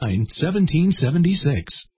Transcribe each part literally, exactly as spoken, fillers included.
nine, seventeen seventy-six.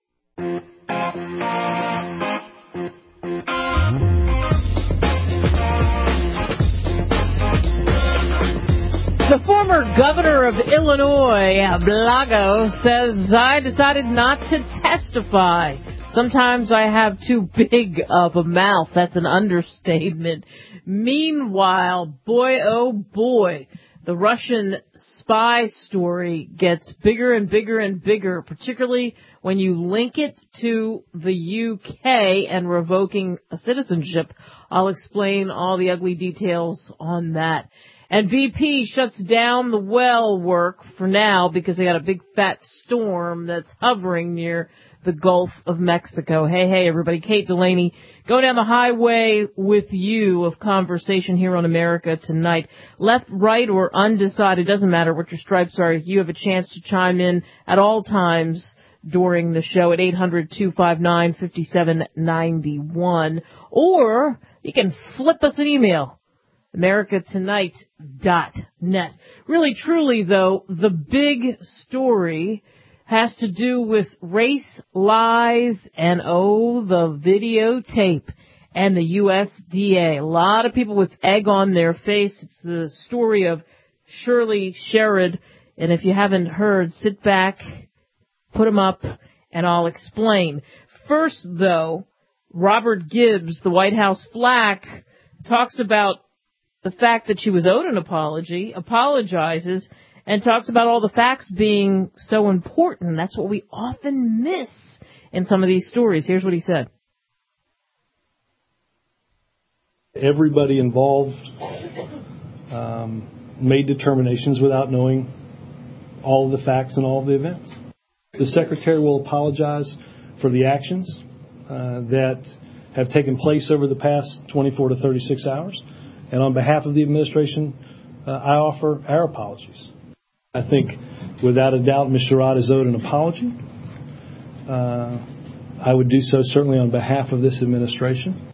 The former governor of Illinois, Blago, says, I decided not to testify. Sometimes I have too big of a mouth. That's an understatement. Meanwhile, boy, oh boy, the Russian spy story gets bigger and bigger and bigger, particularly when you link it to the U K and revoking a citizenship. I'll explain all the ugly details on that. And B P shuts down the well work for now because they got a big fat storm that's hovering near the Gulf of Mexico. Hey, hey, everybody. Kate Delaney, go down the highway with you of conversation here on America Tonight. Left, right, or undecided, doesn't matter what your stripes are. You have a chance to chime in at all times during the show at eight hundred, two five nine, five seven nine one. Or you can flip us an email. America Tonight dot net. Really, truly, though, the big story has to do with race lies and, oh, the videotape and the U S D A. A lot of people with egg on their face. It's the story of Shirley Sherrod. And if you haven't heard, sit back, put them up, and I'll explain. First, though, Robert Gibbs, the White House flack, talks about the fact that she was owed an apology, apologizes, and talks about all the facts being so important. That's what we often miss in some of these stories. Here's what he said. Everybody involved um, made determinations without knowing all of the facts and all of the events. The Secretary will apologize for the actions uh, that have taken place over the past twenty-four to thirty-six hours. And on behalf of the administration, uh, I offer our apologies. I think, without a doubt, Miz Sherrod is owed an apology. Uh, I would do so certainly on behalf of this administration.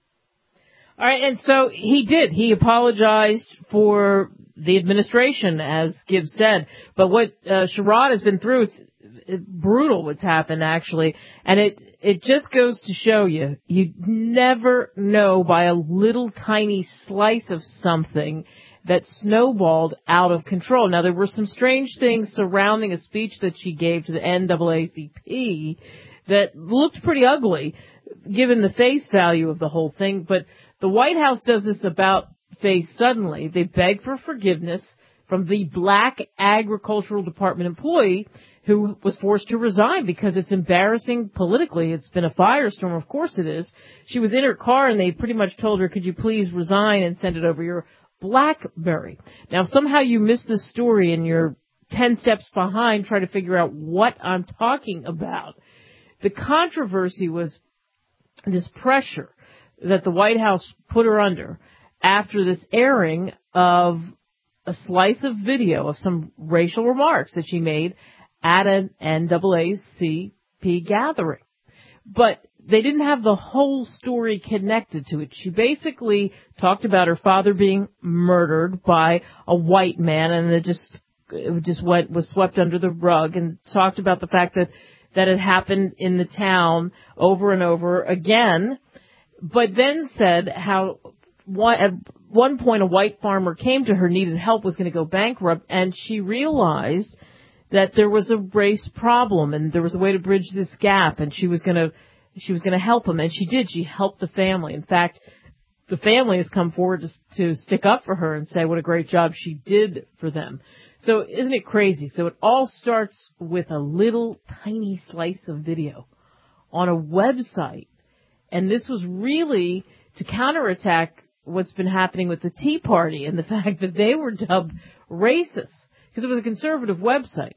All right, and so he did. He apologized for the administration, as Gibbs said. But what uh, Sherrod has been through, it's, it's brutal what's happened, actually. And it it just goes to show you, you never know by a little tiny slice of something that snowballed out of control. Now, there were some strange things surrounding a speech that she gave to the N double A C P that looked pretty ugly, given the face value of the whole thing. But the White House does this about face suddenly. They beg for forgiveness from the black agricultural department employee who was forced to resign because it's embarrassing politically. It's been a firestorm. Of course it is. She was in her car and they pretty much told her, could you please resign and send it over your BlackBerry. Now, if somehow you missed this story and you're ten steps behind trying to figure out what I'm talking about, the controversy was this pressure that the White House put her under after this airing of a slice of video of some racial remarks that she made at an N double A C P gathering. But they didn't have the whole story connected to it. She basically talked about her father being murdered by a white man, and it just it just went was swept under the rug, and talked about the fact that that had happened in the town over and over again. But then said how one, at one point a white farmer came to her, needed help, was going to go bankrupt, and she realized that there was a race problem and there was a way to bridge this gap, and she was going to she was going to help him, and she did. She helped the family. In fact, the family has come forward to, to stick up for her and say what a great job she did for them. So isn't it crazy? So it all starts with a little tiny slice of video on a website, and this was really to counterattack what's been happening with the Tea Party and the fact that they were dubbed racist because it was a conservative website.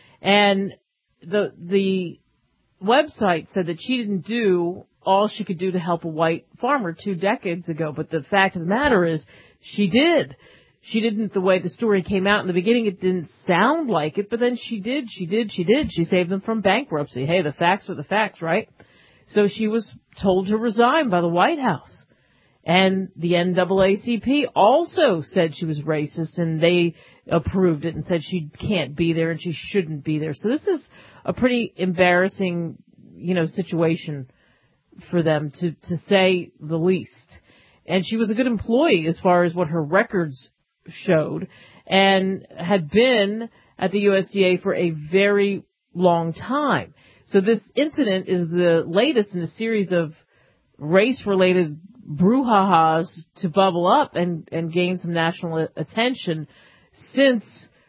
And the the website said that she didn't do all she could do to help a white farmer two decades ago. But the fact of the matter is she did. She didn't, the way the story came out in the beginning, it didn't sound like it, but then she did, she did, she did. She saved them from bankruptcy. Hey, the facts are the facts, right? So she was told to resign by the White House. And the N double A C P also said she was racist, and they approved it and said she can't be there and she shouldn't be there. So this is a pretty embarrassing, you know, situation for them, to, to say the least. And she was a good employee as far as what her records showed, and had been at the U S D A for a very long time. So this incident is the latest in a series of race-related brouhahas to bubble up and, and gain some national attention since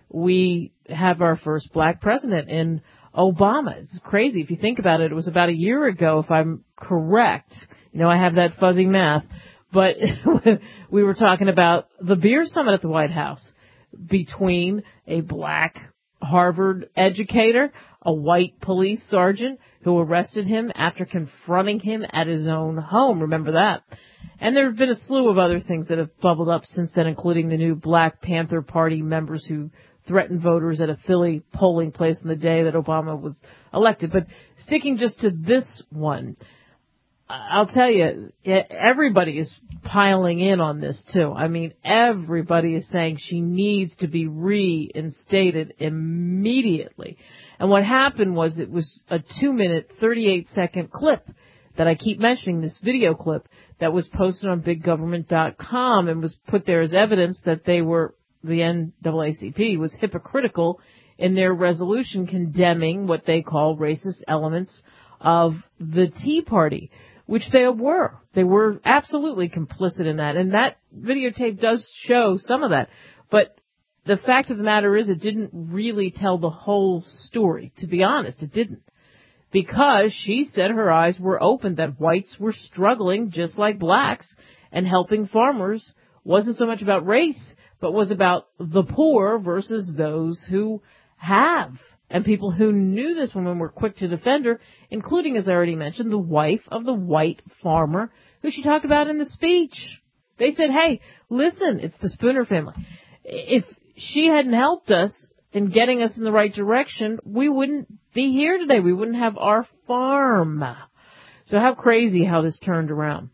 we have our first black president in Obama. It's crazy. If you think about it, it was about a year ago, if I'm correct. You know, I have that fuzzy math. But we were talking about the beer summit at the White House between a black Harvard educator, a white police sergeant who arrested him after confronting him at his own home. Remember that? And there have been a slew of other things that have bubbled up since then, including the new Black Panther Party members who threatened voters at a Philly polling place on the day that Obama was elected. But sticking just to this one, I'll tell you, everybody is piling in on this too. I mean, everybody is saying she needs to be reinstated immediately. And what happened was it was a two minute, thirty-eight second clip that I keep mentioning, this video clip that was posted on big government dot com and was put there as evidence that they were, the N double A C P was hypocritical in their resolution condemning what they call racist elements of the Tea Party, which they were. They were absolutely complicit in that. And that videotape does show some of that. But the fact of the matter is it didn't really tell the whole story. To be honest, it didn't. Because she said her eyes were open that whites were struggling just like blacks, and helping farmers wasn't so much about race, but was about the poor versus those who have. And people who knew this woman were quick to defend her, including, as I already mentioned, the wife of the white farmer who she talked about in the speech. They said, hey, listen, it's the Spooner family. If she hadn't helped us in getting us in the right direction, we wouldn't be here today. We wouldn't have our farm. So how crazy how this turned around.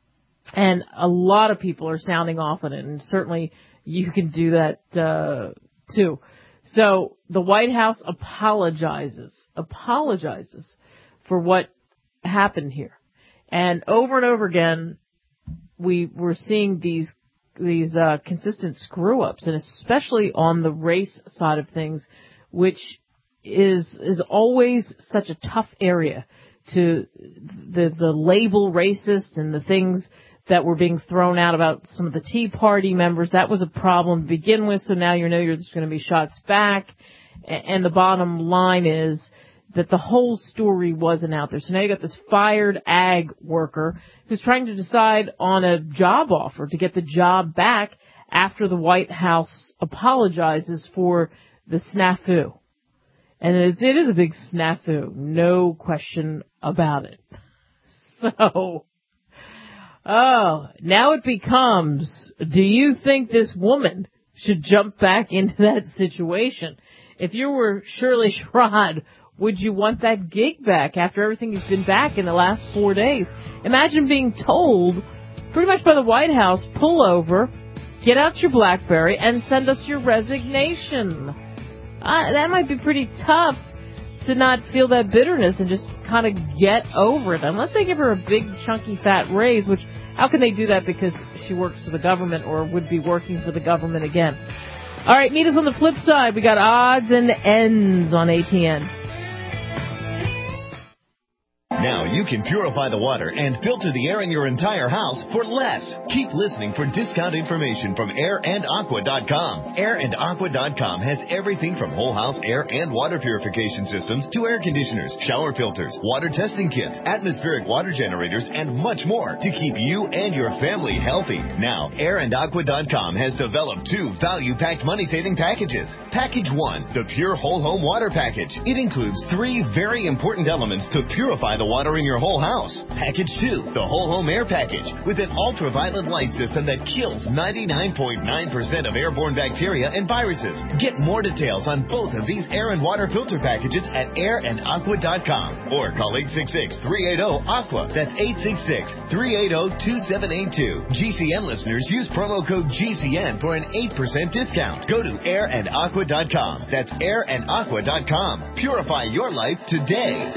And a lot of people are sounding off on it, and certainly you can do that uh, too. So the White House apologizes, apologizes for what happened here. And over and over again, we were seeing these, these, uh, consistent screw ups, and especially on the race side of things, which is, is always such a tough area to the, the label racist and the things that were being thrown out about some of the Tea Party members. That was a problem to begin with, so now you know there's going to be shots back. And the bottom line is that the whole story wasn't out there. So now you got this fired ag worker who's trying to decide on a job offer to get the job back after the White House apologizes for the snafu. And it, it is a big snafu, no question about it. So... oh, now it becomes, do you think this woman should jump back into that situation? If you were Shirley Sherrod, would you want that gig back after everything has been back in the last four days? Imagine being told, pretty much by the White House, pull over, get out your BlackBerry, and send us your resignation. Uh, that might be pretty tough to not feel that bitterness and just kind of get over it. Unless they give her a big, chunky, fat raise, which, how can they do that because she works for the government or would be working for the government again? All right, meet us on the flip side. We got odds and ends on A T N. Now you can purify the water and filter the air in your entire house for less. Keep listening for discount information from air and aqua dot com. air and aqua dot com has everything from whole house air and water purification systems to air conditioners, shower filters, water testing kits, atmospheric water generators, and much more to keep you and your family healthy. Now, air and aqua dot com has developed two value-packed money-saving packages. Package one, the Pure Whole Home Water Package. It includes three very important elements to purify the watering your whole house. Package two, the whole home air package, with an ultraviolet light system that kills ninety-nine point nine percent of airborne bacteria and viruses. Get more details on both of these air and water filter packages at air and aqua dot com or call eight six six, three eight zero, A Q U A. That's eight six six, three eight zero, two seven eight two. G C N listeners use promo code G C N for an eight percent discount. Go to air and aqua dot com. That's air and aqua dot com. Purify your life today.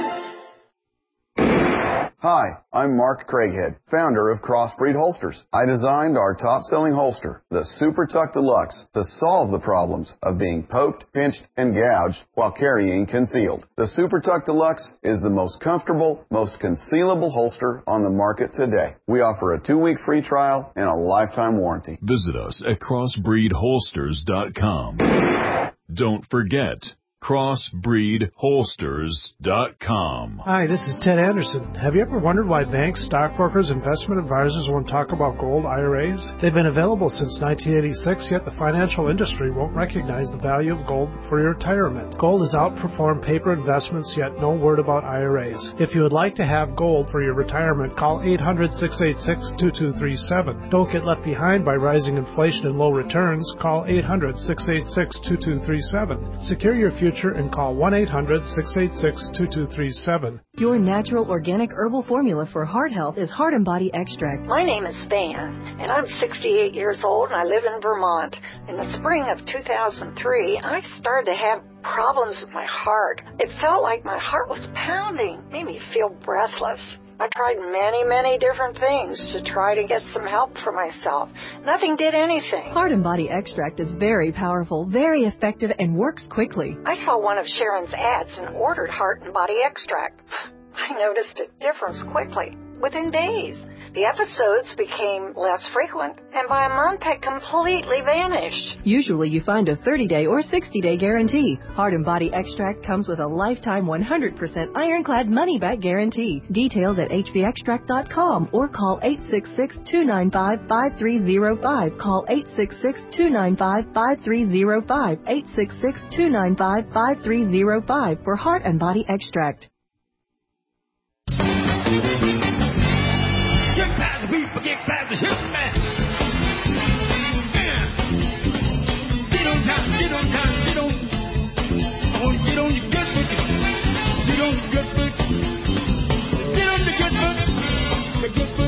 Hi, I'm Mark Craighead, founder of Crossbreed Holsters. I designed our top-selling holster, the Super Tuck Deluxe, to solve the problems of being poked, pinched, and gouged while carrying concealed. The Super Tuck Deluxe is the most comfortable, most concealable holster on the market today. We offer a two-week free trial and a lifetime warranty. Visit us at crossbreed holsters dot com. Don't forget, crossbreed holsters dot com. Hi, this is Ted Anderson. Have you ever wondered why banks, stockbrokers, investment advisors won't talk about gold I R As? They've been available since nineteen eighty-six, yet the financial industry won't recognize the value of gold for your retirement. Gold has outperformed paper investments, yet no word about I R As. If you would like to have gold for your retirement, call eight hundred, six eight six, two two three seven. Don't get left behind by rising inflation and low returns. Call eight hundred, six eight six, two two three seven. Secure your future and call one eight hundred, six eight six, two two three seven. Your natural organic herbal formula for heart health is Heart and Body Extract. My name is Van, and I'm sixty-eight years old, and I live in Vermont. In the spring of two thousand three, I started to have problems with my heart. It felt like my heart was pounding, made me feel breathless. I tried many, many different things to try to get some help for myself. Nothing did anything. Heart and Body Extract is very powerful, very effective, and works quickly. I saw one of Sharon's ads and ordered Heart and Body Extract. I noticed a difference quickly, within days. The episodes became less frequent, and by a month had completely vanished. Usually you find a thirty-day or sixty-day guarantee. Heart and Body Extract comes with a lifetime one hundred percent ironclad money-back guarantee. Details at h b extract dot com or call eight six six, two nine five, five three zero five. Call eight six six, two nine five, five three zero five. eight six six, two nine five, five three zero five for Heart and Body Extract. Get past the people, get past the ship, man. Get on time, get on time, get on. I want to get on your good foot. Get on your good foot. Get on the good foot. The good foot.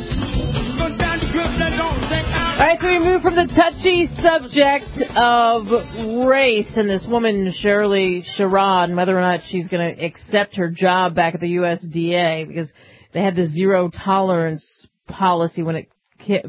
Go down the good, let's all take out. All right, so we move from the touchy subject of race and this woman, Shirley Sherrod, and whether or not she's going to accept her job back at the U S D A, because they had the zero tolerance policy when it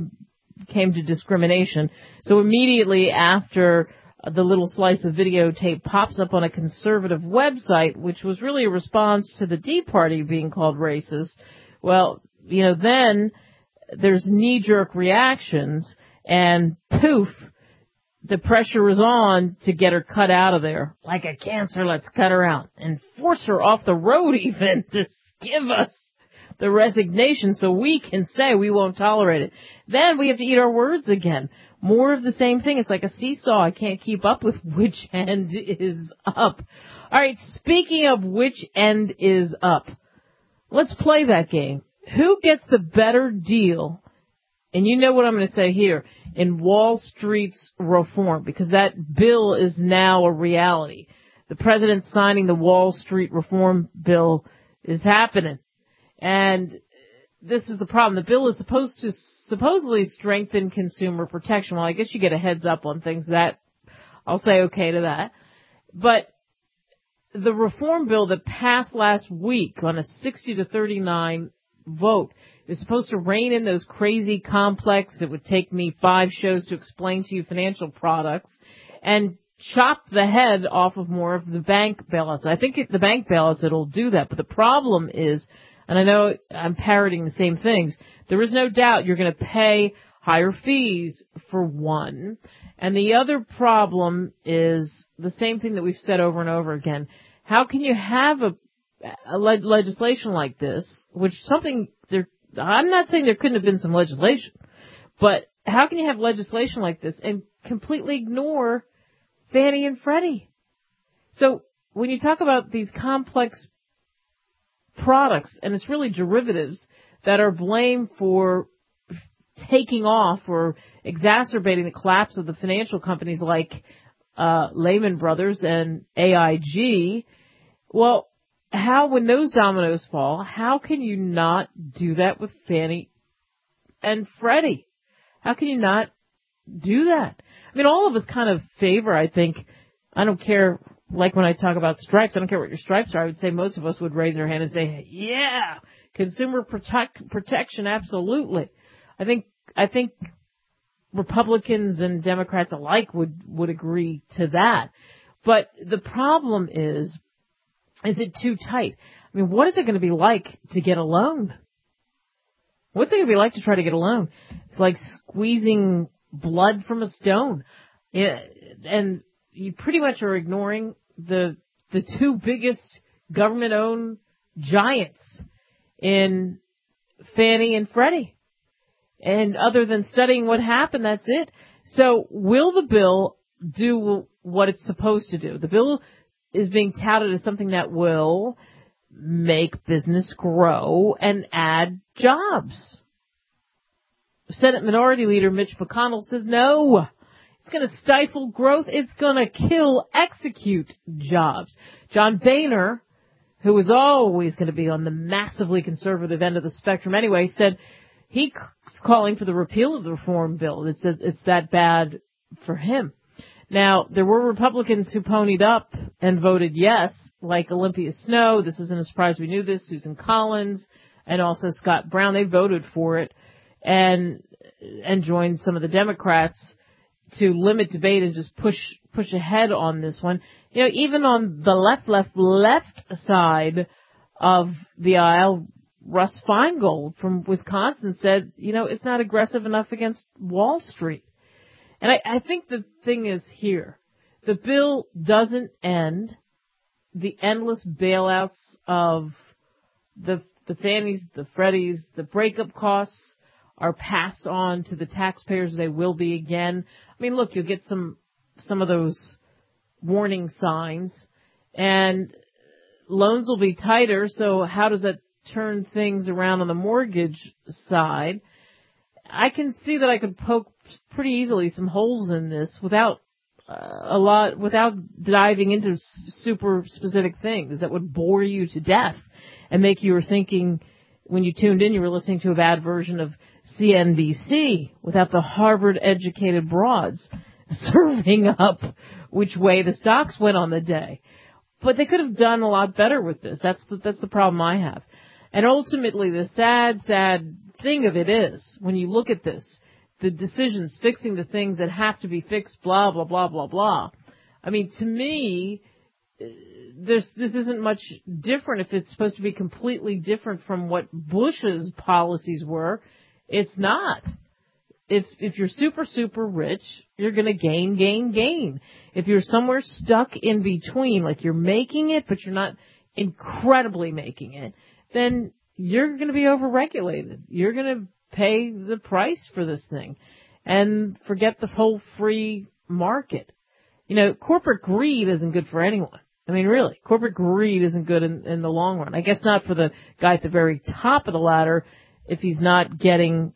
came to discrimination. So immediately after the little slice of videotape pops up on a conservative website, which was really a response to the Tea Party being called racist, well, you know, then there's knee-jerk reactions, and poof, the pressure is on to get her cut out of there. Like a cancer, let's cut her out. And force her off the road even to give us the resignation so we can say we won't tolerate it. Then we have to eat our words again. More of the same thing. It's like a seesaw. I can't keep up with which end is up. All right, speaking of which end is up, let's play that game. Who gets the better deal? And you know what I'm going to say here, in Wall Street's reform, because that bill is now a reality. The president signing the Wall Street reform bill is happening. And this is the problem. The bill is supposed to supposedly strengthen consumer protection. Well, I guess you get a heads up on things. That I'll say okay to that. But the reform bill that passed last week on a sixty to thirty-nine vote is supposed to rein in those crazy complex, it would take me five shows to explain to you, financial products, and chop the head off of more of the bank bailouts. I think it, the bank bailouts, it'll do that. But the problem is, and I know I'm parroting the same things, there is no doubt you're going to pay higher fees for one. And the other problem is the same thing that we've said over and over again. How can you have a, a le- legislation like this, which something there, I'm not saying there couldn't have been some legislation, but how can you have legislation like this and completely ignore Fannie and Freddie? So when you talk about these complex products, and it's really derivatives, that are blamed for taking off or exacerbating the collapse of the financial companies like uh, Lehman Brothers and A I G. Well, how, when those dominoes fall, how can you not do that with Fannie and Freddie? How can you not do that? I mean, all of us kind of favor, I think, I don't care, like when I talk about stripes, I don't care what your stripes are, I would say most of us would raise our hand and say, yeah, consumer protect, protection, absolutely. I think, I think Republicans and Democrats alike would, would agree to that. But the problem is, is it too tight? I mean, what is it going to be like to get a loan? What's it going to be like to try to get a loan? It's like squeezing blood from a stone. Yeah, and you pretty much are ignoring the the two biggest government-owned giants in Fannie and Freddie. And other than studying what happened, that's it. So will the bill do what it's supposed to do? The bill is being touted as something that will make business grow and add jobs. Senate Minority Leader Mitch McConnell says no. It's going to stifle growth. It's going to kill, execute jobs. John Boehner, who was always going to be on the massively conservative end of the spectrum anyway, said he's calling for the repeal of the reform bill. It's, it's that bad for him. Now, there were Republicans who ponied up and voted yes, like Olympia Snowe. This isn't a surprise. We knew this. Susan Collins and also Scott Brown. They voted for it and and joined some of the Democrats to limit debate and just push push ahead on this one. You know, even on the left, left, left side of the aisle, Russ Feingold from Wisconsin said, you know, it's not aggressive enough against Wall Street. And I, I think the thing is here, the bill doesn't end the endless bailouts of the the Fannies, the Freddies. The breakup costs are passed on to the taxpayers. They will be again. I mean, look, you'll get some some of those warning signs, and loans will be tighter. So how does that turn things around on the mortgage side? I can see that I could poke pretty easily some holes in this without uh, a lot, without diving into super specific things that would bore you to death and make you were thinking when you tuned in, you were listening to a bad version of C N B C without the Harvard-educated broads serving up which way the stocks went on the day. But they could have done a lot better with this. That's the, that's the problem I have. And ultimately, the sad, sad thing of it is, when you look at this, the decisions, fixing the things that have to be fixed, blah, blah, blah, blah, blah. I mean, to me, this, this isn't much different if it's supposed to be completely different from what Bush's policies were. It's not. If, if you're super, super rich, you're going to gain, gain, gain. If you're somewhere stuck in between, like you're making it, but you're not incredibly making it, then you're going to be overregulated. You're going to pay the price for this thing and forget the whole free market. You know, corporate greed isn't good for anyone. I mean, really, corporate greed isn't good in, in the long run. I guess not for the guy at the very top of the ladder if he's not getting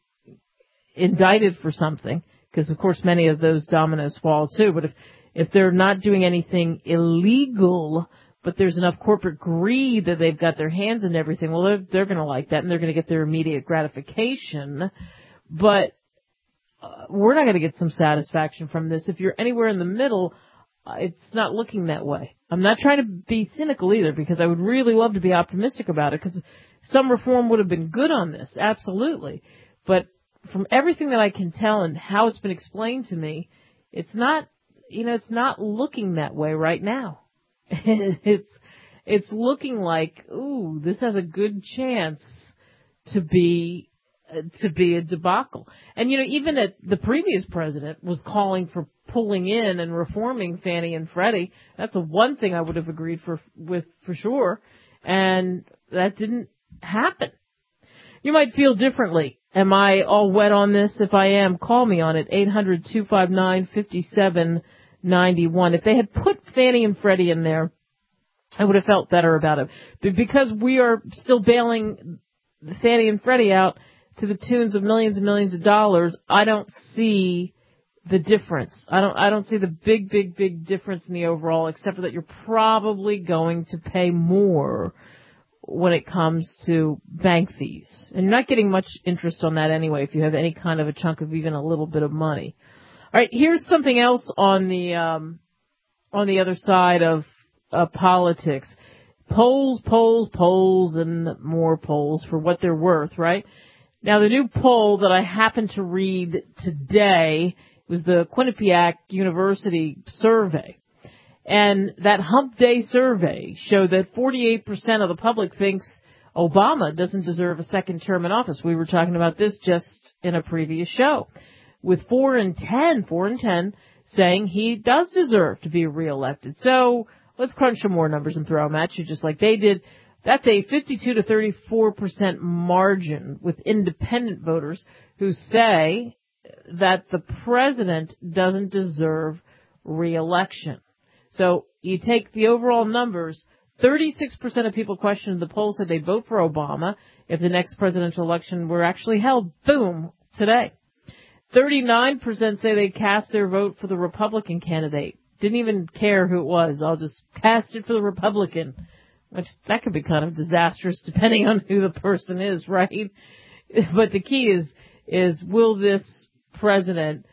indicted for something, because of course many of those dominoes fall too. But if, if they're not doing anything illegal, but there's enough corporate greed that they've got their hands in everything, well, they're, they're going to like that, and they're going to get their immediate gratification. But uh, we're not going to get some satisfaction from this. If you're anywhere in the middle, uh, it's not looking that way. I'm not trying to be cynical either, because I would really love to be optimistic about it, because some reform would have been good on this, absolutely. But from everything that I can tell and how it's been explained to me, it's not, you know, it's not looking that way right now. It's it's looking like, ooh, this has a good chance to be uh, to be a debacle. And you know, even at the previous president was calling for pulling in and reforming Fannie and Freddie. That's the one thing I would have agreed for with for sure, and that didn't happen. You might feel differently. Am I all wet on this? If I am, call me on it, eight hundred, two five nine, five seven nine one. If they had put Fannie and Freddie in there I would have felt better about it. But because we are still bailing Fannie and Freddie out to the tunes of millions and millions of dollars, I don't see the difference. I don't, I don't see the big, big, big difference in the overall, except for that you're probably going to pay more when it comes to bank fees. And you're not getting much interest on that anyway if you have any kind of a chunk of even a little bit of money. All right, here's something else on the, um, on the other side of uh, politics. Polls, polls, polls, and more polls for what they're worth, right? Now, the new poll that I happened to read today was the Quinnipiac University survey. And that hump day survey showed that forty-eight percent of the public thinks Obama doesn't deserve a second term in office. We were talking about this just in a previous show. With four in ten, four in ten saying he does deserve to be reelected. So let's crunch some more numbers and throw them at you just like they did. That's a fifty-two to thirty-four percent margin with independent voters who say that the president doesn't deserve reelection. So you take the overall numbers, thirty-six percent of people questioned the poll said they'd vote for Obama if the next presidential election were actually held, boom, today. thirty-nine percent say they'd cast their vote for the Republican candidate. Didn't even care who it was. I'll just cast it for the Republican, which that could be kind of disastrous depending on who the person is, right? But the key is, is will this president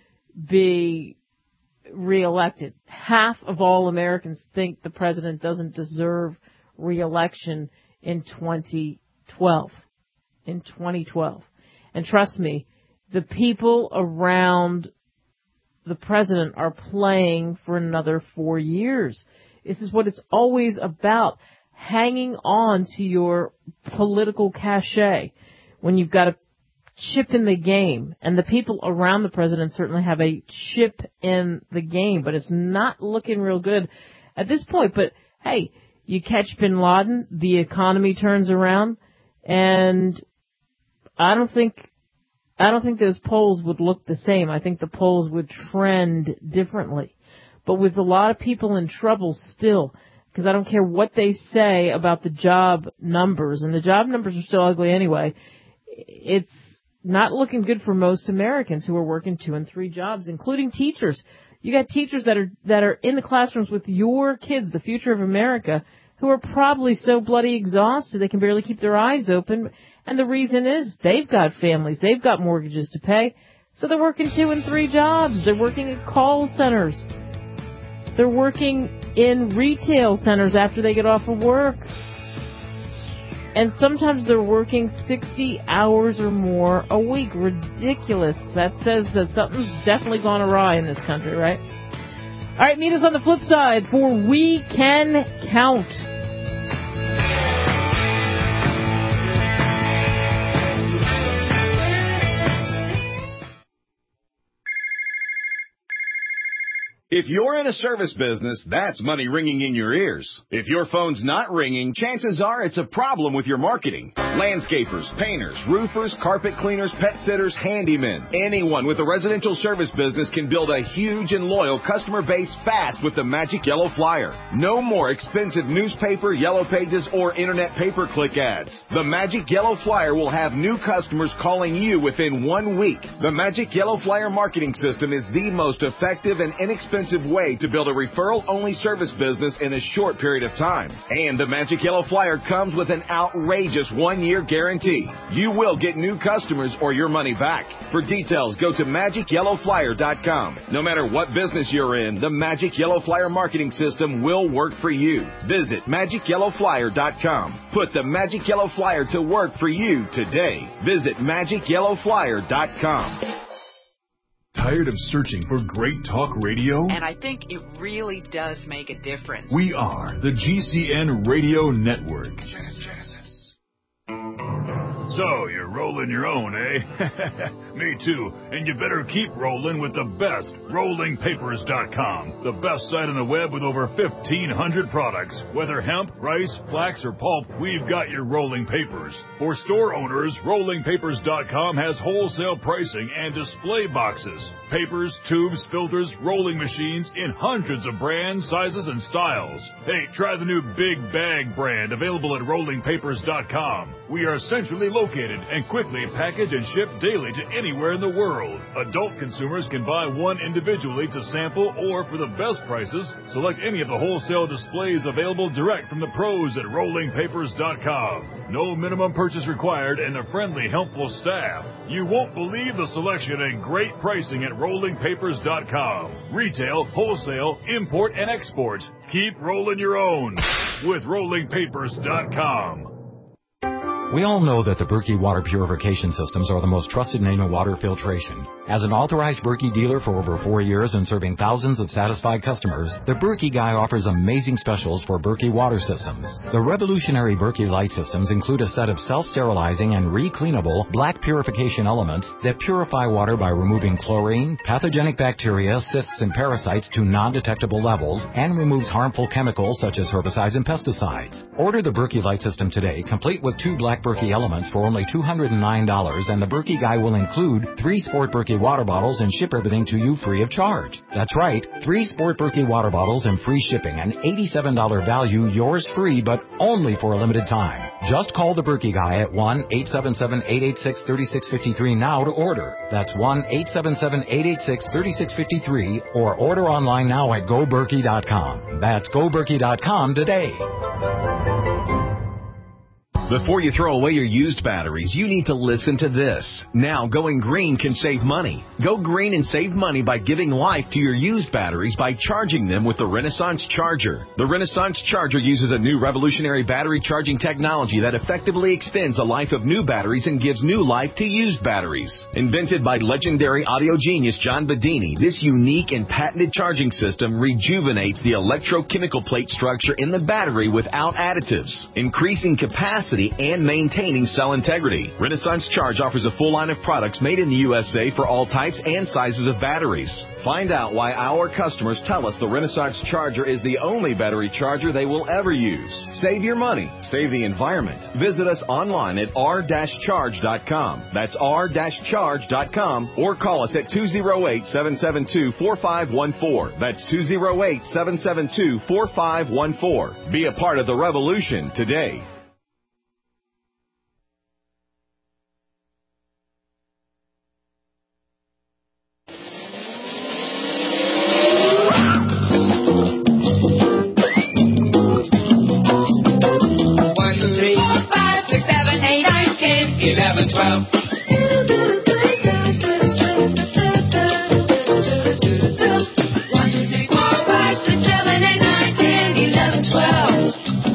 be reelected? Half of all Americans think the president doesn't deserve reelection in twenty twelve. In twenty twelve. And trust me, the people around the president are playing for another four years. This is what it's always about, hanging on to your political cachet when you've got a chip in the game. And the people around the president certainly have a chip in the game, but it's not looking real good at this point. But hey, you catch bin Laden, the economy turns around, and I don't think I don't think those polls would look the same. I think the polls would trend differently. But with a lot of people in trouble still, because I don't care what they say about the job numbers, and the job numbers are still ugly anyway, it's not looking good for most Americans who are working two and three jobs, including teachers. You got teachers that are that are in the classrooms with your kids, the future of America, who are probably so bloody exhausted they can barely keep their eyes open. And the reason is they've got families, they've got mortgages to pay, so they're working two and three jobs. They're working at call centers. They're working in retail centers after they get off of work. And sometimes they're working sixty hours or more a week. Ridiculous. That says that something's definitely gone awry in this country, right? All right, meet us on the flip side for We Can Count. If you're in a service business, that's money ringing in your ears. If your phone's not ringing, chances are it's a problem with your marketing. Landscapers, painters, roofers, carpet cleaners, pet sitters, handymen. Anyone with a residential service business can build a huge and loyal customer base fast with the Magic Yellow Flyer. No more expensive newspaper, yellow pages, or internet pay-per-click ads. The Magic Yellow Flyer will have new customers calling you within one week. The Magic Yellow Flyer marketing system is the most effective and inexpensive way to build a referral-only service business in a short period of time. And the Magic Yellow Flyer comes with an outrageous one-year guarantee. You will get new customers or your money back. For details, go to magic yellow flyer dot com. No matter what business you're in, the Magic Yellow Flyer marketing system will work for you. Visit magic yellow flyer dot com. Put the Magic Yellow Flyer to work for you today. Visit magic yellow flyer dot com. Tired of searching for great talk radio? And I think it really does make a difference. We are the G C N Radio Network. So, you're rolling your own, eh? Me too. And you better keep rolling with the best, rolling papers dot com. The best site on the web with over fifteen hundred products. Whether hemp, rice, flax, or pulp, we've got your rolling papers. For store owners, rolling papers dot com has wholesale pricing and display boxes. Papers, tubes, filters, rolling machines in hundreds of brands, sizes, and styles. Hey, try the new Big Bag brand available at rolling papers dot com. We are centrally located and quickly package and ship daily to anywhere in the world. Adult consumers can buy one individually to sample or for the best prices, select any of the wholesale displays available direct from the pros at rolling papers dot com. No minimum purchase required and a friendly, helpful staff. You won't believe the selection and great pricing at rolling papers dot com. Retail, wholesale, import, and export. Keep rolling your own with rolling papers dot com. We all know that the Berkey water purification systems are the most trusted name in water filtration. As an authorized Berkey dealer for over four years and serving thousands of satisfied customers, the Berkey Guy offers amazing specials for Berkey water systems. The revolutionary Berkey light systems include a set of self-sterilizing and re-cleanable black purification elements that purify water by removing chlorine, pathogenic bacteria, cysts, and parasites to non-detectable levels and removes harmful chemicals such as herbicides and pesticides. Order the Berkey light system today, complete with two black Berkey elements for only two hundred nine dollars, and the Berkey Guy will include three Sport Berkey water bottles and ship everything to you free of charge. That's right, three Sport Berkey water bottles and free shipping, an eighty-seven dollars value, yours free, but only for a limited time. Just call the Berkey Guy at one eight seven seven, eight eight six, three six five three now to order. That's one eight seven seven, eight eight six, three six five three, or order online now at go berkey dot com. That's go berkey dot com today. Before you throw away your used batteries, you need to listen to this. Now, going green can save money. Go green and save money by giving life to your used batteries by charging them with the Renaissance Charger. The Renaissance Charger uses a new revolutionary battery charging technology that effectively extends the life of new batteries and gives new life to used batteries. Invented by legendary audio genius John Bedini, this unique and patented charging system rejuvenates the electrochemical plate structure in the battery without additives, increasing capacity and maintaining cell integrity. Renaissance Charge offers a full line of products made in the U S A for all types and sizes of batteries. Find out why our customers tell us the Renaissance Charger is the only battery charger they will ever use. Save your money. Save the environment. Visit us online at r dash charge dot com. That's r dash charge dot com, or call us at two oh eight, seven seven two, four five one four. That's two oh eight, seven seven two, four five one four. Be a part of the revolution today. eleven, twelve. One, two, three, four, five, six, seven, eight, nine, ten, eleven, twelve.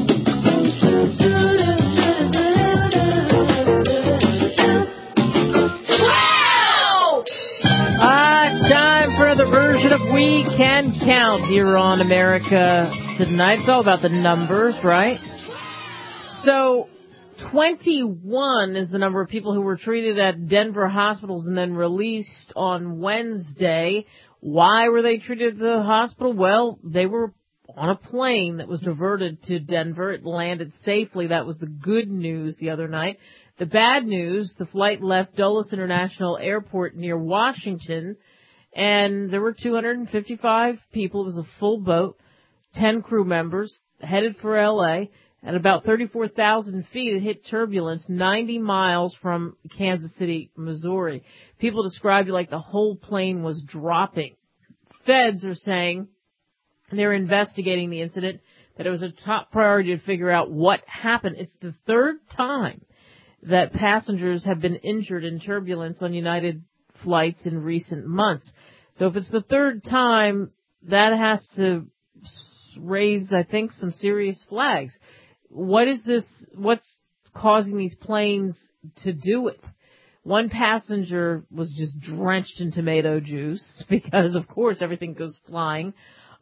Twelve! Ah, time for another version of We Can Count here on America Tonight. It's all about the numbers, right? So, twenty-one is the number of people who were treated at Denver hospitals and then released on Wednesday. Why were they treated at the hospital? Well, they were on a plane that was diverted to Denver. It landed safely. That was the good news the other night. The bad news, the flight left Dulles International Airport near Washington, and there were two hundred fifty-five people. It was a full boat, ten crew members, headed for L A At about thirty-four thousand feet, it hit turbulence ninety miles from Kansas City, Missouri. People described it like the whole plane was dropping. Feds are saying they're investigating the incident, that it was a top priority to figure out what happened. It's the third time that passengers have been injured in turbulence on United flights in recent months. So if it's the third time, that has to raise, I think, some serious flags. What is this, what's causing these planes to do it? One passenger was just drenched in tomato juice because, of course, everything goes flying.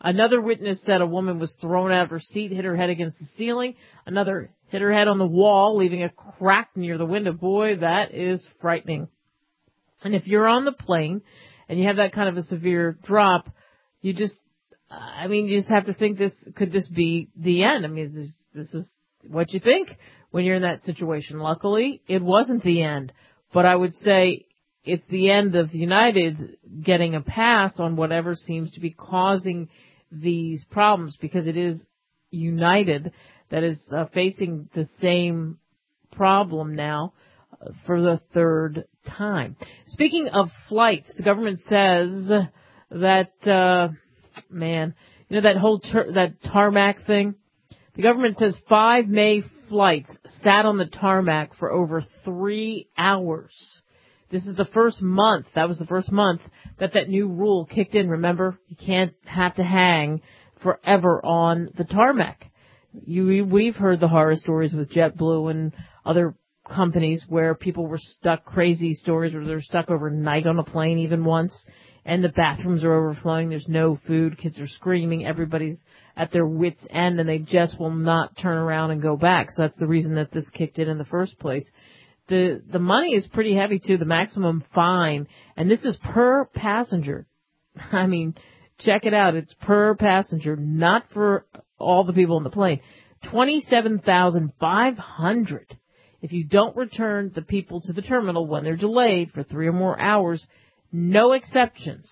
Another witness said a woman was thrown out of her seat, hit her head against the ceiling. Another hit her head on the wall, leaving a crack near the window. Boy, that is frightening. And if you're on the plane and you have that kind of a severe drop, you just, I mean, you just have to think this, could this be the end? I mean, this, this is what you think when you're in that situation. Luckily, it wasn't the end. But I would say it's the end of United getting a pass on whatever seems to be causing these problems, because it is United that is uh, facing the same problem now uh, for the third time. Speaking of flights, the government says that, uh, man, you know that whole ter- that tarmac thing? The government says five May flights sat on the tarmac for over three hours. This is the first month, that was the first month that that new rule kicked in. Remember, you can't have to hang forever on the tarmac. You, we've heard the horror stories with JetBlue and other companies where people were stuck, crazy stories where they're stuck overnight on a plane even once, and the bathrooms are overflowing, there's no food, kids are screaming, everybody's at their wits' end, and they just will not turn around and go back. So that's the reason that this kicked in in the first place. The the money is pretty heavy too, the maximum fine, and this is per passenger. I mean, check it out, it's per passenger, not for all the people on the plane. twenty-seven thousand five hundred if you don't return the people to the terminal when they're delayed for three or more hours. No exceptions.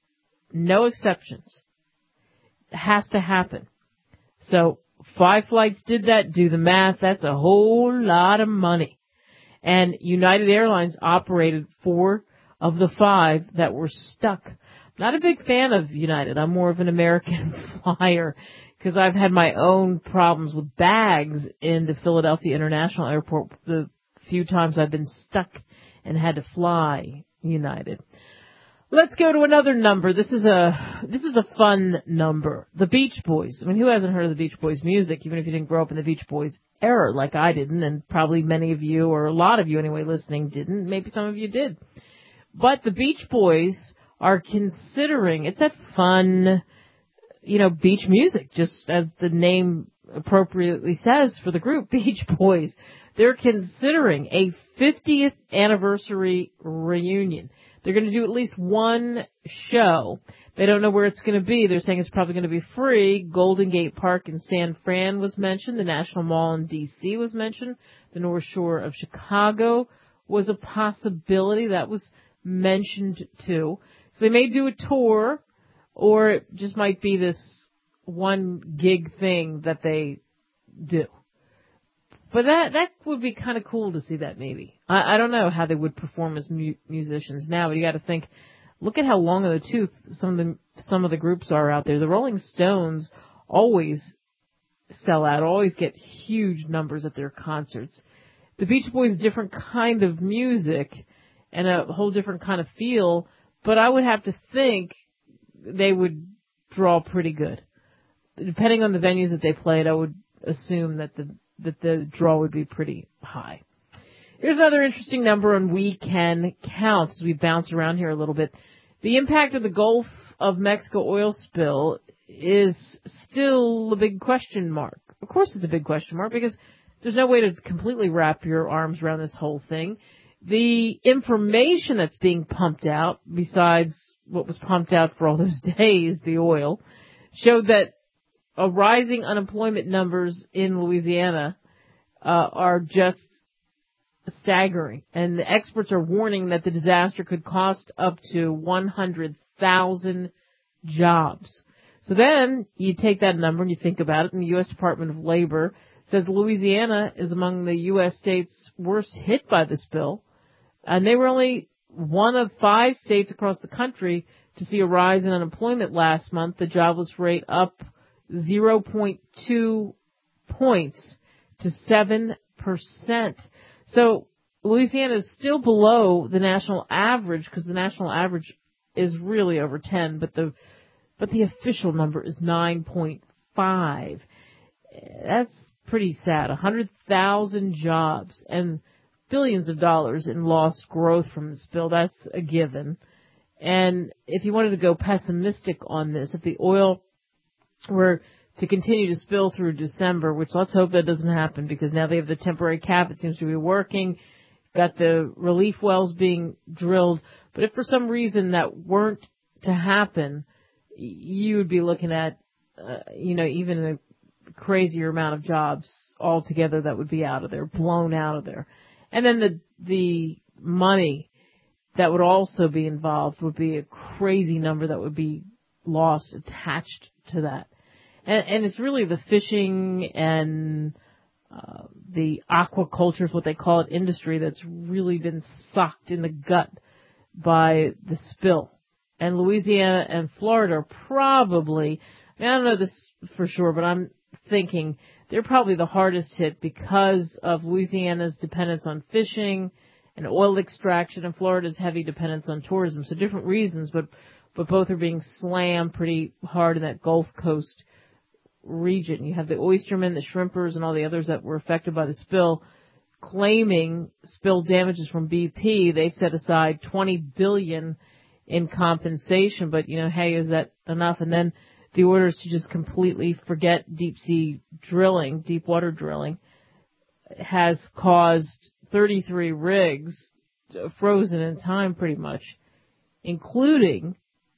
No exceptions. It has to happen. So five flights did that. Do the math. That's a whole lot of money. And United Airlines operated four of the five that were stuck. Not a big fan of United. I'm more of an American flyer because I've had my own problems with bags in the Philadelphia International Airport the few times I've been stuck and had to fly United. Let's go to another number. This is a this is a fun number. The Beach Boys. I mean, who hasn't heard of the Beach Boys music, even if you didn't grow up in the Beach Boys era like I didn't, and probably many of you, or a lot of you anyway listening, didn't. Maybe some of you did. But the Beach Boys are considering, it's that fun, you know, beach music, just as the name appropriately says for the group, Beach Boys. They're considering a fiftieth anniversary reunion. They're going to do at least one show. They don't know where it's going to be. They're saying it's probably going to be free. Golden Gate Park in San Fran was mentioned. The National Mall in D C was mentioned. The North Shore of Chicago was a possibility. That was mentioned too. So they may do a tour, or it just might be this one gig thing that they do. But that that would be kind of cool to see that maybe. I, I don't know how they would perform as mu- musicians now, but you got to think, look at how long of the tooth some of the some of the groups are out there. The Rolling Stones always sell out, always get huge numbers at their concerts. The Beach Boys, different kind of music and a whole different kind of feel, but I would have to think they would draw pretty good. Depending on the venues that they played, I would assume that the that the draw would be pretty high. Here's another interesting number on We Can Count as we bounce around here a little bit. The impact of the Gulf of Mexico oil spill is still a big question mark. Of course it's a big question mark because there's no way to completely wrap your arms around this whole thing. The information that's being pumped out, besides what was pumped out for all those days, the oil, showed that a rising unemployment numbers in Louisiana uh, are just staggering. And the experts are warning that the disaster could cost up to one hundred thousand jobs. So then you take that number and you think about it, and the U S Department of Labor says Louisiana is among the U S states worst hit by the spill. And they were only one of five states across the country to see a rise in unemployment last month. The jobless rate up zero point two points to seven percent. So Louisiana is still below the national average because the national average is really over ten, but the but the official number is nine point five. That's pretty sad. one hundred thousand jobs and billions of dollars in lost growth from the spill. That's a given. And if you wanted to go pessimistic on this, if the oil were to continue to spill through December, which let's hope that doesn't happen because now they have the temporary cap. It seems to be working. Got the relief wells being drilled. But if for some reason that weren't to happen, you would be looking at, uh, you know, even a crazier amount of jobs altogether that would be out of there, blown out of there. And then the, the money that would also be involved would be a crazy number that would be lost attached to that. And, and it's really the fishing and uh, the aquaculture is what they call it, industry that's really been sucked in the gut by the spill. And Louisiana and Florida are probably, I, mean, I don't know this for sure, but I'm thinking they're probably the hardest hit because of Louisiana's dependence on fishing and oil extraction and Florida's heavy dependence on tourism. So different reasons, but, but both are being slammed pretty hard in that Gulf Coast region. You have the oystermen, the shrimpers, and all the others that were affected by the spill claiming spill damages from B P. They've set aside twenty billion dollars in compensation, but, you know, hey, is that enough? And then the orders to just completely forget deep sea drilling, deep water drilling, has caused thirty-three rigs frozen in time pretty much, including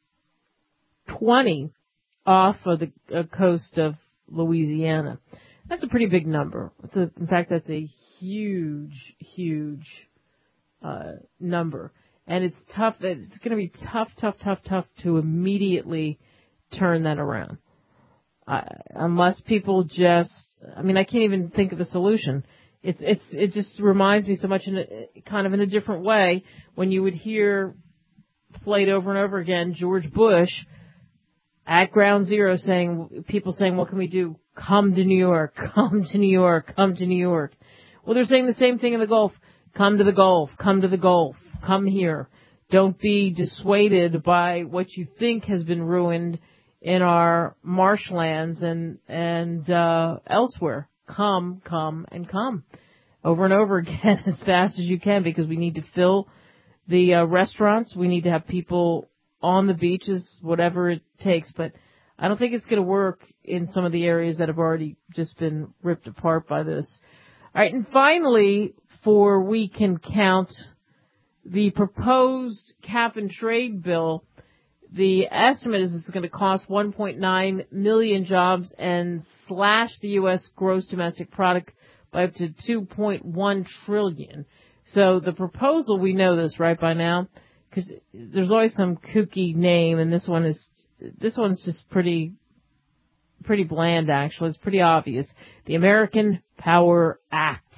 twenty off of the uh, coast of Louisiana. That's a pretty big number. It's a, in fact, that's a huge, huge uh, number. And it's tough. It's going to be tough, tough, tough, tough to immediately turn that around. Uh, unless people just, I mean, I can't even think of a solution. It's, it's, it just reminds me so much in a, kind of in a different way when you would hear played over and over again George Bush at Ground Zero saying, people saying, what can we do? Come to New York, come to New York, come to New York. Well, they're saying the same thing in the Gulf. Come to the Gulf, come to the Gulf, come here. Don't be dissuaded by what you think has been ruined in our marshlands and, and, uh, elsewhere. Come, come, and come. Over and over again as fast as you can because we need to fill the uh, restaurants. We need to have people on the beaches, whatever it takes. But I don't think it's going to work in some of the areas that have already just been ripped apart by this. All right, and finally, for We Can Count, the proposed cap and trade bill, the estimate is this is going to cost one point nine million jobs and slash the U S gross domestic product by up to two point one trillion. So the proposal, we know this right by now, because there's always some kooky name, and this one is this one's just pretty pretty bland. Actually, it's pretty obvious. The American Power Act,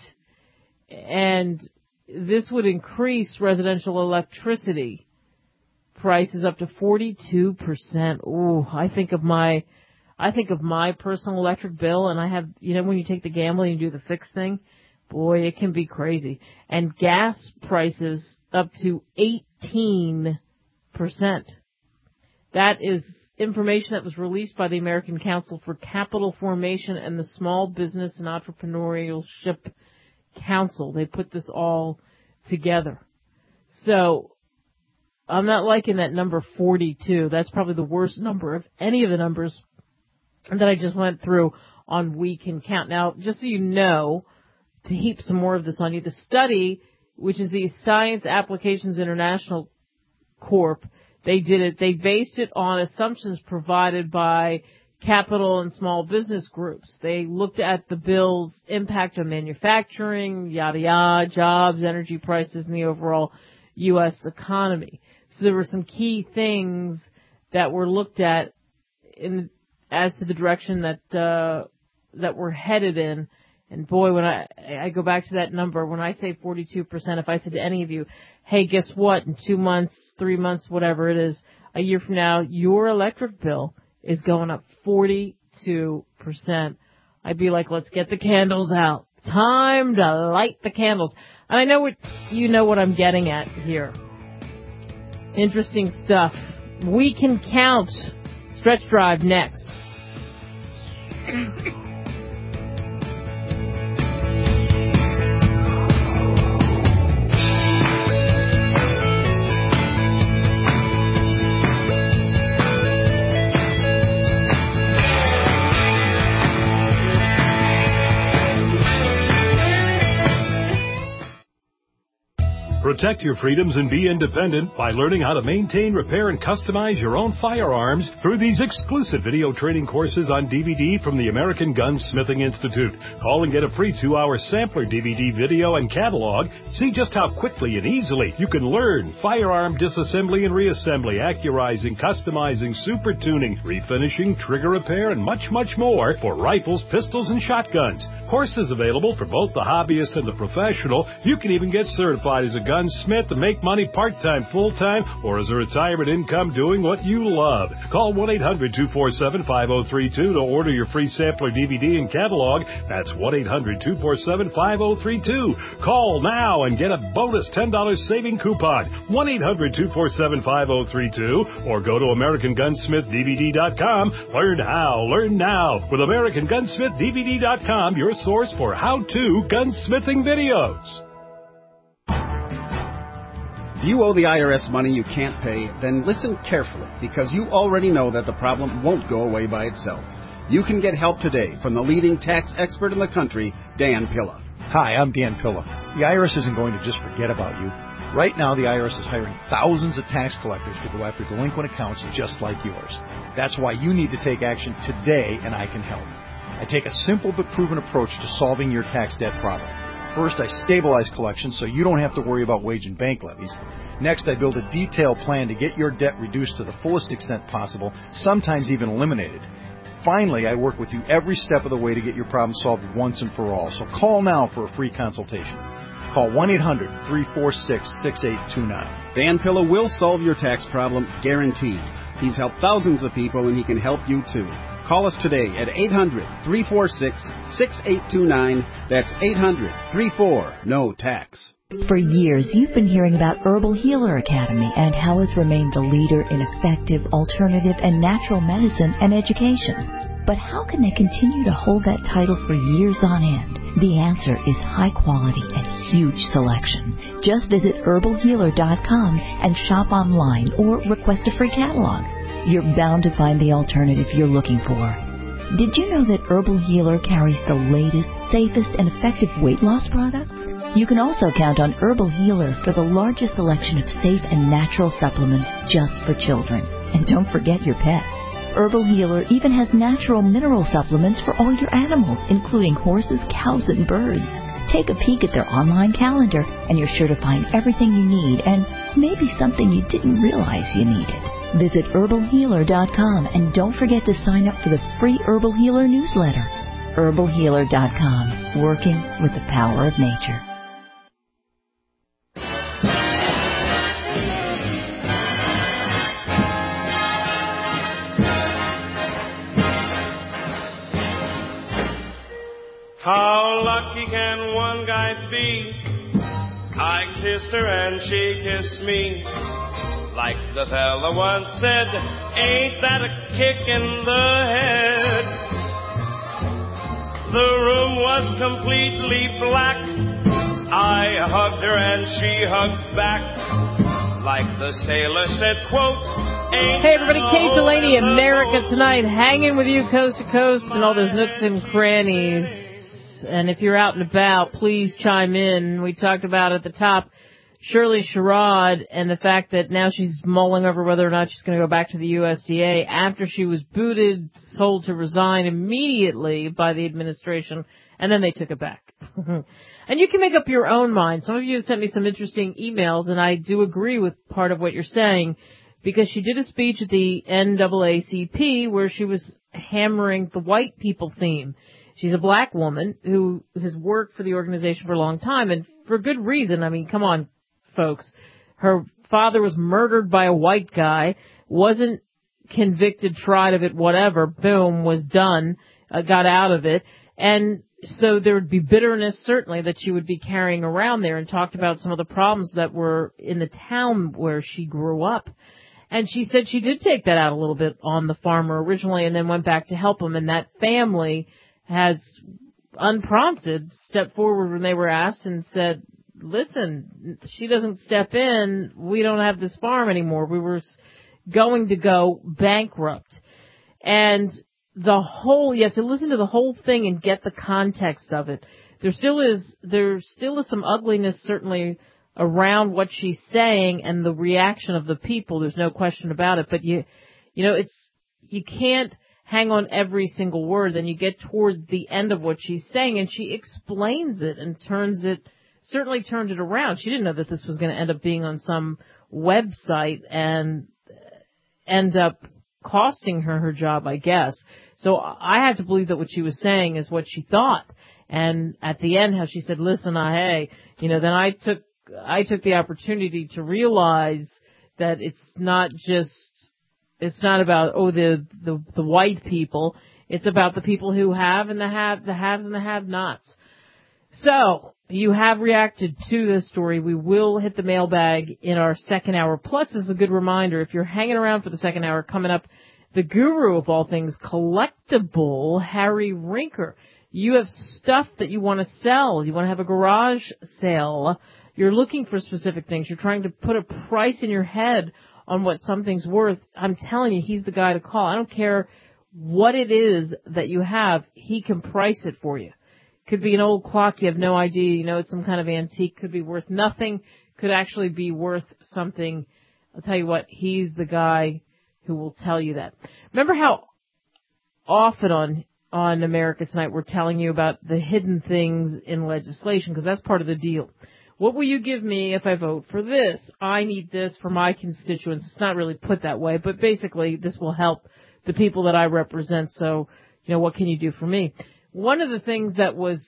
and this would increase residential electricity prices up to forty-two percent. Ooh, I think of my, I think of my personal electric bill, and I have, you know, when you take the gamble and you do the fixed thing, boy, it can be crazy. And gas prices up to eighteen percent. That is information that was released by the American Council for Capital Formation and the Small Business and Entrepreneurship Council. They put this all together. So I'm not liking that number forty-two. That's probably the worst number of any of the numbers that I just went through on We Can Count. Now, just so you know, to heap some more of this on you, the study, which is the Science Applications International Corp, they did it. They based it on assumptions provided by capital and small business groups. They looked at the bill's impact on manufacturing, yada yada, jobs, energy prices, and the overall U S economy. So there were some key things that were looked at in as to the direction that uh, that we're headed in. And boy, when I I go back to that number, when I say forty-two percent, if I said to any of you, hey, guess what? In two months, three months, whatever it is, a year from now, your electric bill is going up forty-two percent. I'd be like, let's get the candles out. Time to light the candles. And I know what you know what I'm getting at here. Interesting stuff. We Can Count. Stretch Drive next. Protect your freedoms and be independent by learning how to maintain, repair, and customize your own firearms through these exclusive video training courses on D V D from the American Gunsmithing Institute. Call and get a free two-hour sampler D V D video and catalog. See just how quickly and easily you can learn firearm disassembly and reassembly, accurizing, customizing, super tuning, refinishing, trigger repair, and much, much more for rifles, pistols, and shotguns. Courses available for both the hobbyist and the professional. You can even get certified as a gunsmith and make money part-time, full-time, or as a retirement income doing what you love. Call one eight hundred two four seven five zero three two to order your free sampler D V D and catalog. That's one eight hundred two four seven five zero three two. Call now and get a bonus ten dollars saving coupon. one eight hundred two four seven five zero three two or go to American Gunsmith D V D dot com. Learn how, learn now with American Gunsmith D V D dot com, your source for how-to gunsmithing videos. Do you owe the I R S money you can't pay? Then listen carefully, because you already know that the problem won't go away by itself. You can get help today from the leading tax expert in the country, Dan Pilla. Hi, I'm Dan Pilla. The I R S isn't going to just forget about you. Right now, the I R S is hiring thousands of tax collectors to go after delinquent accounts just like yours. That's why you need to take action today, and I can help. I take a simple but proven approach to solving your tax debt problem. First, I stabilize collections so you don't have to worry about wage and bank levies. Next, I build a detailed plan to get your debt reduced to the fullest extent possible, sometimes even eliminated. Finally, I work with you every step of the way to get your problem solved once and for all. So call now for a free consultation. Call one eight hundred three four six six eight two nine. Dan Pilla will solve your tax problem, guaranteed. He's helped thousands of people, and he can help you too. Call us today at eight hundred three four six six eight two nine. That's eight hundred three four no tax. For years, you've been hearing about Herbal Healer Academy and how it's remained the leader in effective, alternative, and natural medicine and education. But how can they continue to hold that title for years on end? The answer is high quality and huge selection. Just visit herbal healer dot com and shop online or request a free catalog. You're bound to find the alternative you're looking for. Did you know that Herbal Healer carries the latest, safest, and effective weight loss products? You can also count on Herbal Healer for the largest selection of safe and natural supplements just for children. And don't forget your pets. Herbal Healer even has natural mineral supplements for all your animals, including horses, cows, and birds. Take a peek at their online calendar, and you're sure to find everything you need and maybe something you didn't realize you needed. Visit herbal healer dot com and don't forget to sign up for the free Herbal Healer newsletter. herbal healer dot com, working with the power of nature. How lucky can one guy be? I kissed her and she kissed me. Like the fella once said, ain't that a kick in the head? The room was completely black. I hugged her and she hugged back. Like the sailor said, quote, ain't Hey everybody, Kate Delaney, America Tonight, hanging with you coast to coast and all those nooks and crannies. And if you're out and about, please chime in. We talked about at the top Shirley Sherrod and the fact that now she's mulling over whether or not she's going to go back to the U S D A after she was booted, told to resign immediately by the administration, and then they took it back. And you can make up your own mind. Some of you have sent me some interesting emails, and I do agree with part of what you're saying, because she did a speech at the N double A C P where she was hammering the white people theme. She's a black woman who has worked for the organization for a long time, and for good reason. I mean, come on, folks. Her father was murdered by a white guy, wasn't convicted, tried of it, whatever, boom, was done, uh, got out of it. And so there would be bitterness, certainly, that she would be carrying around there, and talked about some of the problems that were in the town where she grew up. And she said she did take that out a little bit on the farmer originally and then went back to help him. And that family has, unprompted, stepped forward when they were asked and said, listen, she doesn't step in, we don't have this farm anymore. We were going to go bankrupt. And the whole, you have to listen to the whole thing and get the context of it. There still is, there still is some ugliness, certainly, around what she's saying and the reaction of the people. There's no question about it. But you, you know, it's, you can't hang on every single word. Then you get toward the end of what she's saying and she explains it and turns it, certainly turned it around. She didn't know that this was going to end up being on some website and end up costing her her job, I guess. So I have to believe that what she was saying is what she thought. And at the end, how she said, listen, I, hey, you know, then I took, I took the opportunity to realize that it's not just, it's not about, oh, the, the, the white people. It's about the people who have and the have, the haves and the have-nots. So, you have reacted to this story. We will hit the mailbag in our second hour. Plus, this is a good reminder, if you're hanging around for the second hour, coming up, the guru of all things collectible, Harry Rinker. You have stuff that you want to sell. You want to have a garage sale. You're looking for specific things. You're trying to put a price in your head on what something's worth. I'm telling you, he's the guy to call. I don't care what it is that you have. He can price it for you. Could be an old clock. You have no idea. You know, it's some kind of antique. Could be worth nothing. Could actually be worth something. I'll tell you what, he's the guy who will tell you that. Remember how often on on America Tonight we're telling you about the hidden things in legislation, because that's part of the deal. What will you give me if I vote for this? I need this for my constituents. It's not really put that way, but basically this will help the people that I represent. So, you know, what can you do for me? One of the things that was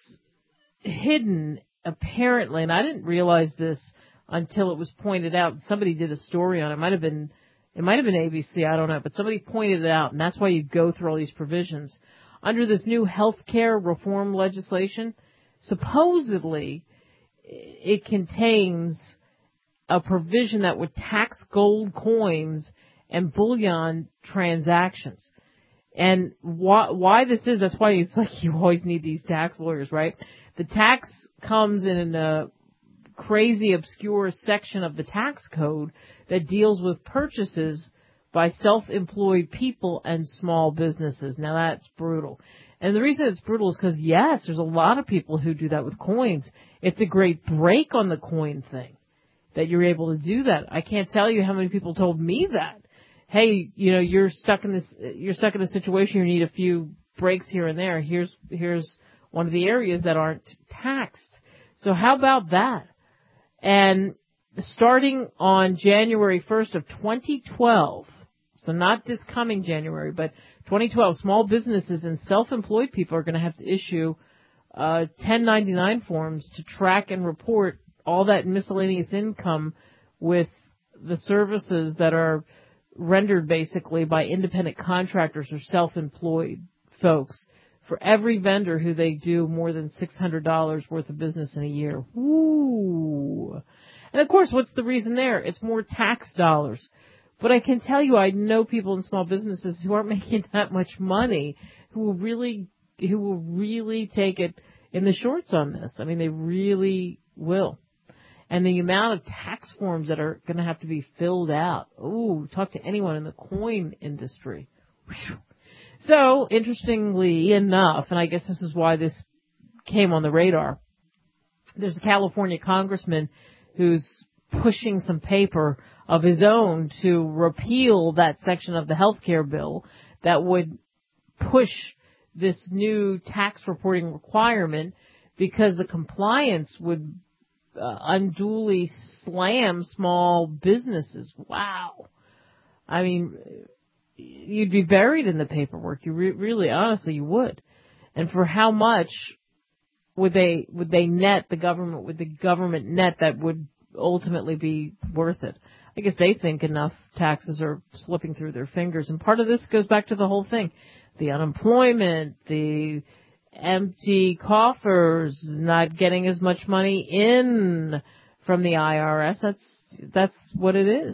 hidden, apparently, and I didn't realize this until it was pointed out. Somebody did a story on it. It might have been, it might have been A B C. I don't know, but somebody pointed it out, and that's why you go through all these provisions. Under this new health care reform legislation, supposedly it contains a provision that would tax gold coins and bullion transactions. And why, why this is, that's why it's like you always need these tax lawyers, right? The tax comes in a crazy, obscure section of the tax code that deals with purchases by self-employed people and small businesses. Now that's brutal. And the reason it's brutal is because, yes, there's a lot of people who do that with coins. It's a great break on the coin thing that you're able to do that. I can't tell you how many people told me that. Hey, you know, you're stuck in this, you're stuck in a situation, you need a few breaks here and there. Here's, here's one of the areas that aren't taxed. So how about that? And starting on January first of twenty twelve, so not this coming January, but twenty twelve, small businesses and self-employed people are going to have to issue uh ten ninety-nine forms to track and report all that miscellaneous income with the services that are rendered basically by independent contractors or self-employed folks for every vendor who they do more than six hundred dollars worth of business in a year. Ooh. And of course, what's the reason there? It's more tax dollars. But I can tell you, I know people in small businesses who aren't making that much money who will really, who will really take it in the shorts on this. I mean, they really will. And the amount of tax forms that are going to have to be filled out. Ooh, talk to anyone in the coin industry. Whew. So, interestingly enough, and I guess this is why this came on the radar, there's a California congressman who's pushing some paper of his own to repeal that section of the health care bill that would push this new tax reporting requirement because the compliance would uh, unduly slam small businesses. Wow. I mean, you'd be buried in the paperwork. You re- really, honestly, you would. And for how much would they would they net the government? Would the government net that would ultimately be worth it? I guess they think enough taxes are slipping through their fingers. And part of this goes back to the whole thing. The unemployment, the empty coffers, not getting as much money in from the I R S. That's, that's what it is.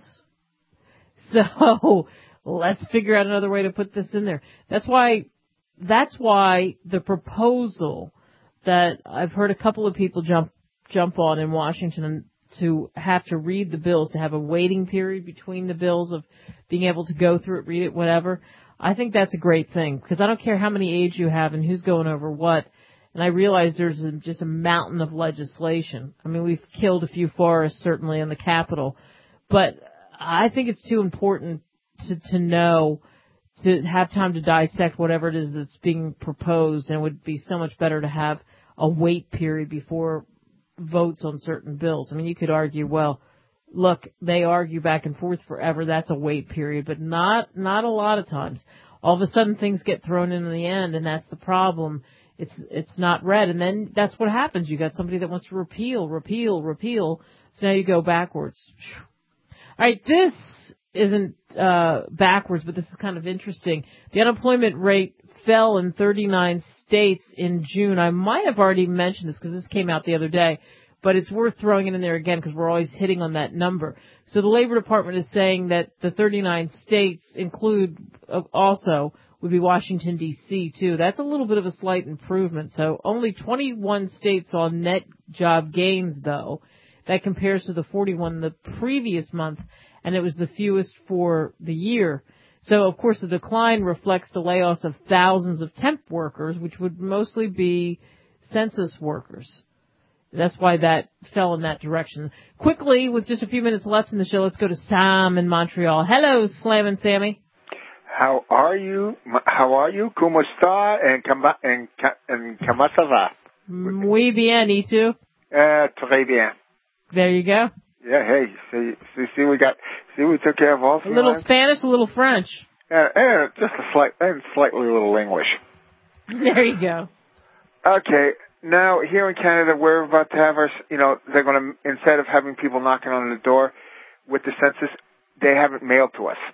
So let's figure out another way to put this in there. That's why, that's why the proposal that I've heard a couple of people jump, jump on in Washington to have to read the bills, to have a waiting period between the bills of being able to go through it, read it, whatever. I think that's a great thing because I don't care how many aides you have and who's going over what and I realize there's a, just a mountain of legislation. I mean, we've killed a few forests, certainly, in the Capitol, but I think it's too important to, to know, to have time to dissect whatever it is that's being proposed, and it would be so much better to have a wait period before votes on certain bills. I mean, you could argue, well, look, they argue back and forth forever. That's a wait period, but not not a lot of times. All of a sudden, things get thrown in in the end, and that's the problem. It's it's not read, and then that's what happens. You got somebody that wants to repeal, repeal, repeal. So now you go backwards. All right, this isn't uh backwards, but this is kind of interesting. The unemployment rate fell in thirty-nine states in June. I might have already mentioned this because this came out the other day, but it's worth throwing it in there again because we're always hitting on that number. So the Labor Department is saying that the thirty-nine states include uh, also would be Washington, D C too. That's a little bit of a slight improvement. So only twenty-one states saw net job gains, though. That compares to the forty-one the previous month, and it was the fewest for the year. So, of course, the decline reflects the layoffs of thousands of temp workers, which would mostly be census workers. That's why that fell in that direction. Quickly, with just a few minutes left in the show, let's go to Sam in Montreal. Hello, Slam and Sammy. How are you? How are you? ¿Cómo está? And ¿Cómo ça va? Muy bien, ¿y tú? Uh, très bien. There you go. Yeah, hey, see, see, see, we got, see, we took care of all. A little lines. Spanish, a little French. And, and just a slight, and slightly a little English. There you go. Okay, now here in Canada, we're about to have our, you know, they're going to, instead of having people knocking on the door with the census, they have it mailed to us.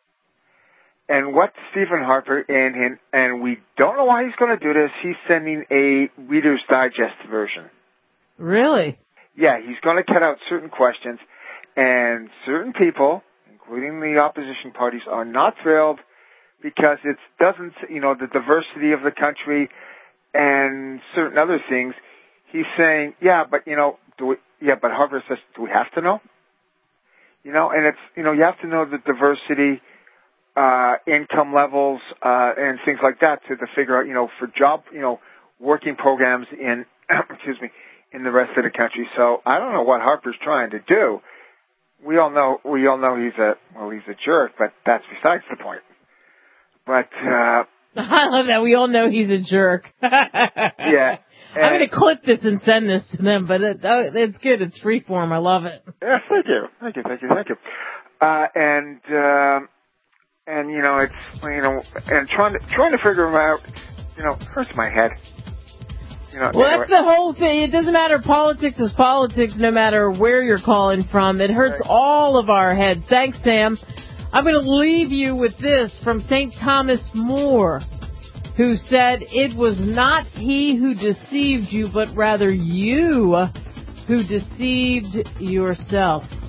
And what Stephen Harper, and, and, and we don't know why he's going to do this, he's sending a Reader's Digest version. Really? Yeah, he's going to cut out certain questions, and certain people, including the opposition parties, are not thrilled because it doesn't, you know, the diversity of the country and certain other things. He's saying, yeah, but, you know, do we, yeah, but Harper says, do we have to know? You know, and it's, you know, you have to know the diversity, uh, income levels, uh, and things like that to, to figure out, you know, for job, you know, working programs in, excuse me, in the rest of the country. So I don't know what Harper's trying to do. We all know, we all know he's a, well, he's a jerk, but that's besides the point. But, uh, I love that. We all know he's a jerk. Yeah. I'm going to clip this and send this to them, but it, oh, it's good. It's free form. I love it. Yes, thank you. Thank you, thank you, thank you. Uh, and, uh, and, you know, it's, you know, and trying to, trying to figure them out, you know, hurts my head. You know, well, anyway. That's the whole thing. It doesn't matter. Politics is politics no matter where you're calling from. It hurts right. all of our heads. Thanks, Sam. I'm going to leave you with this from Saint Thomas More, who said, it was not he who deceived you, but rather you who deceived yourself.